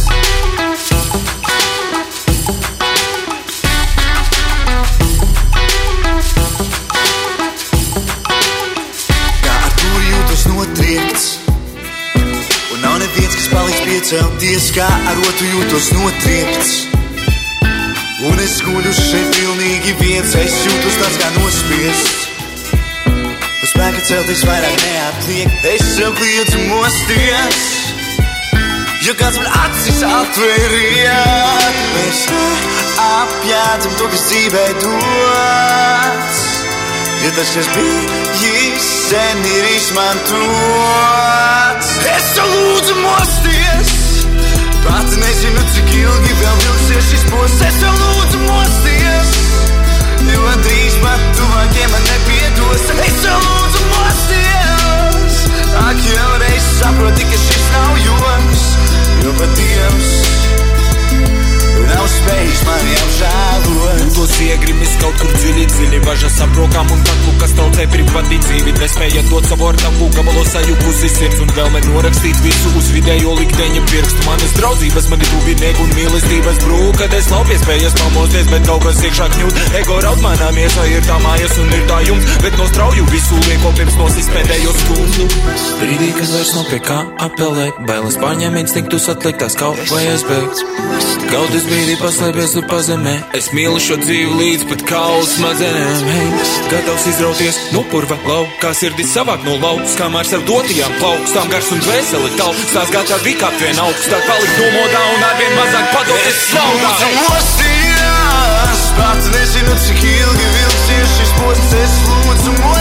[SPEAKER 5] Kā ar turi jūtos notriekts, un nav neviens, kas palīdz piecelties. Kā ar otru jūtos notriekts, un es guļu šeit pilnīgi viens. Es jūtos tāds kā nospiests, uz spēka celties vairāk neatliek. Es jau kliedzu mosties, jo kāds man acis atvēriet. Mēs neapjēdzam to, kas dzīvē dots. Jo tas, kas bijis, sen ir izmantots. Es lūdzu mosties, pat nezinu, cik ilgi vēl vilksies šis posts. Es lūdzu mosties, jo drīz pat tuvākiem man nepiedos. Es lūdzu mosties, ak, jau reiz saproti, ka šis nav joks. Jo pat Dievs nav spējis mani apžēlot.
[SPEAKER 6] Tos iegrimis kaut kur dziļi bažas aprokām un taklu, kas traucē privati dzīvi. Nespēja dot savu ar tavu, gabalos sajukusi sirds un vēlme norakstīt visu uz vidējo likteņa pirkstu. Manas draudzības, mani tuvinieki un mīlestības brūk, kad es laup iespējas pamosties, bet kaut kas iekšā kņūt. Ego raud manā miesā, ir tā mājas un ir tā jums, bet nostrauju visu lieko pirms nosist pēdējo stundu. Brīdī, kad vairs nav pie kā apelēt, bailes pārņem instinktus atliktās kaut vai aizbēgts. Gaudis brīdī paslēpies tur pa zemē, es mīlu šo dzīvi līdz pat kaulu smadzenēm. Hei, gatavs izrauties no purva lauka, kā sirdis savāk no lauks, kā ar sev dotajām plaukstām gars un dvēseli taup, stās gatavi vikāt vien augstāk, palikt nomodā un arvien mazāk padoties slaudā.
[SPEAKER 5] Mostījās, pats nezinu, cik ilgi vilksies šis posts, es lūdzu